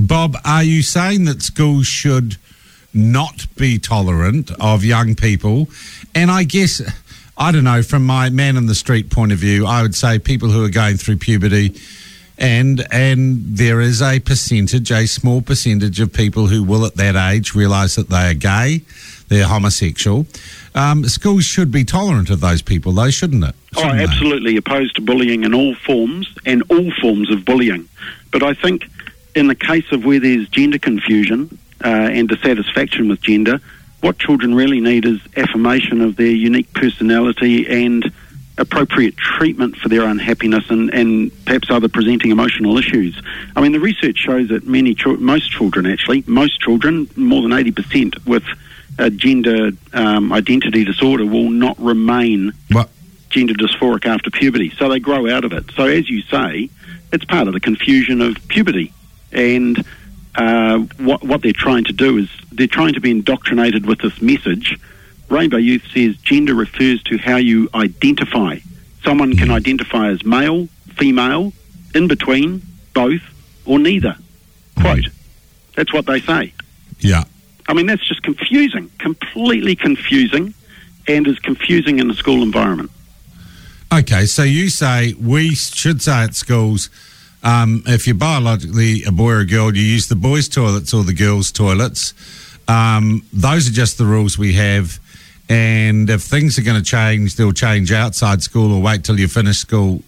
Bob, are you saying that schools should not be tolerant of young people? And I guess, I don't know, from my man in the street point of view, I would say people who are going through puberty, and there is a small percentage of people who will at that age realise that they are gay, they're homosexual. Schools should be tolerant of those people, though, shouldn't it? Absolutely opposed to bullying in all forms, and all forms of bullying. But I think in the case of where there's gender confusion and dissatisfaction with gender, what children really need is affirmation of their unique personality and appropriate treatment for their unhappiness and perhaps other presenting emotional issues. I mean, the research shows that most children, more than 80% with a gender identity disorder will not remain gender dysphoric after puberty. So they grow out of it. So as you say, it's part of the confusion of puberty. And what they're trying to do is they're trying to be indoctrinated with this message. Rainbow Youth says gender refers to how you identify. Someone can identify as male, female, in between, both, or neither. Quote. That's what they say. Yeah. I mean, that's just confusing, completely confusing, and is confusing in the school environment. Okay, so you say we should say at schools, if you're biologically a boy or a girl, you use the boys' toilets or the girls' toilets. Those are just the rules we have. And if things are going to change, they'll change outside school, or wait till you finish school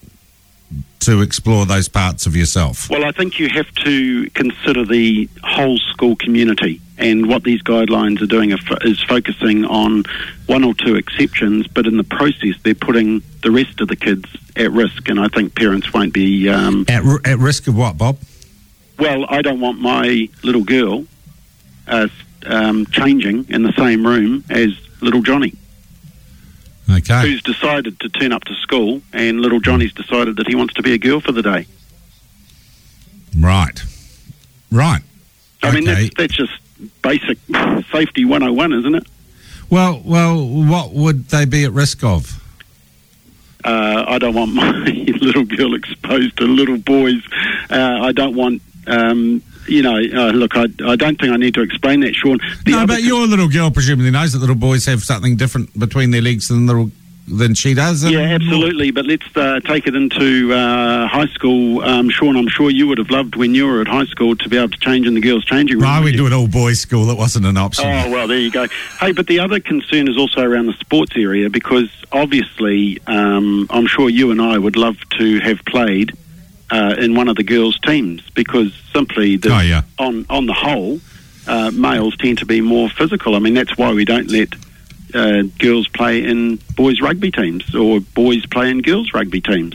to explore those parts of yourself. Well, I think you have to consider the whole school community, and what these guidelines are doing is focusing on one or two exceptions, but in the process they're putting the rest of the kids at risk, and I think parents won't be... At risk of what, Bob? Well, I don't want my little girl changing in the same room as little Johnny. Okay. Who's decided to turn up to school, and little Johnny's decided that he wants to be a girl for the day. Right. I mean, that's just basic safety 101, isn't it? Well, what would they be at risk of? I don't want my little girl exposed to little boys. I don't want... look, I don't think I need to explain that, Sean. But your little girl presumably knows that little boys have something different between their legs than she does. Yeah, absolutely. But let's take it into high school. Sean, I'm sure you would have loved when you were at high school to be able to change in the girls' changing room. I went to an all-boys school. That wasn't an option. Oh, well, there you go. Hey, but the other concern is also around the sports area, because obviously I'm sure you and I would love to have played in one of the girls' teams, because simply on the whole, males tend to be more physical. I mean, that's why we don't let girls play in boys' rugby teams, or boys play in girls' rugby teams.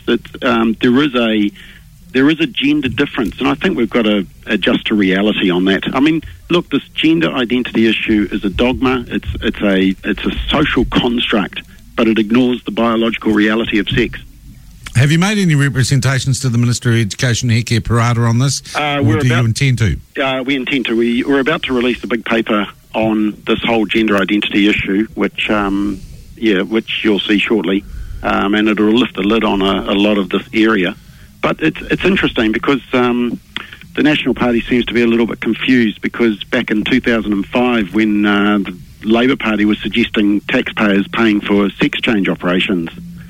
There is a gender difference, and I think we've got to adjust to reality on that. I mean, look, this gender identity issue is a dogma. It's a social construct, but it ignores the biological reality of sex. Have you made any representations to the Minister of Education, Heke Parada, on this? You intend to? We intend to. We're about to release a big paper on this whole gender identity issue, which you'll see shortly, and it'll lift the lid on a lot of this area. But it's interesting because the National Party seems to be a little bit confused, because back in 2005, when the Labour Party was suggesting taxpayers paying for sex change operations,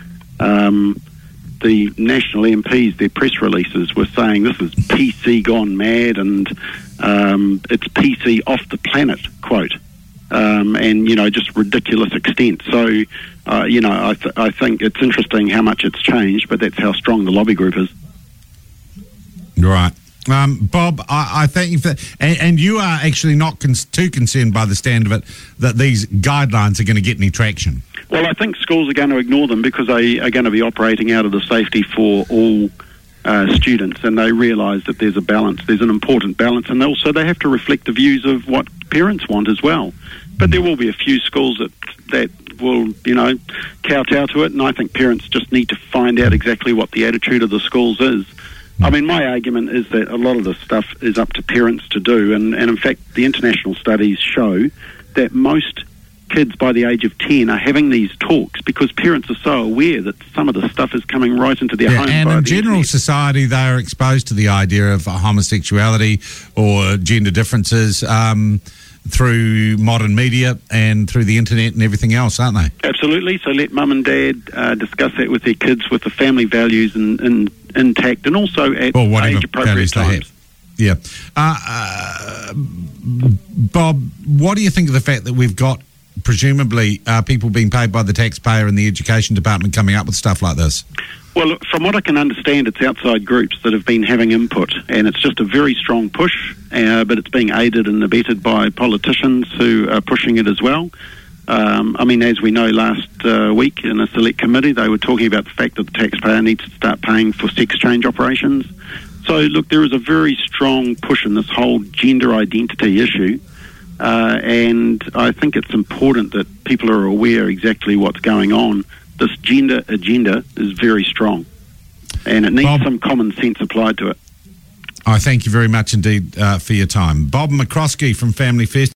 the national MPs, their press releases were saying this is PC gone mad, and it's PC off the planet, quote, and just ridiculous extent. So I think it's interesting how much it's changed, but that's how strong the lobby group is. Right. Bob, I thank you for that. And you are actually not too concerned by the stand of it that these guidelines are going to get any traction. Well, I think schools are going to ignore them because they are going to be operating out of the safety for all students, and they realise that there's a balance. There's an important balance, and also they have to reflect the views of what parents want as well. But there will be a few schools that will, kowtow to it, and I think parents just need to find out exactly what the attitude of the schools is. I mean, my argument is that a lot of this stuff is up to parents to do, and in fact, the international studies show that most kids by the age of 10 are having these talks because parents are so aware that some of the stuff is coming right into their homes. And via in the general internet. society, they are exposed to the idea of homosexuality or gender differences through modern media and through the internet and everything else, aren't they? Absolutely. So let mum and dad discuss that with their kids, with the family values intact, and also at age-appropriate times. Yeah. Bob, what do you think of the fact that we've got, presumably, people being paid by the taxpayer and the education department coming up with stuff like this? Well, look, from what I can understand, it's outside groups that have been having input, and it's just a very strong push, but it's being aided and abetted by politicians who are pushing it as well. I mean, as we know, last week in a select committee, they were talking about the fact that the taxpayer needs to start paying for sex change operations. So, look, there is a very strong push in this whole gender identity issue, and I think it's important that people are aware exactly what's going on. This gender agenda is very strong, and it needs some common sense applied to it. I thank you very much indeed for your time. Bob McCroskey from Family First.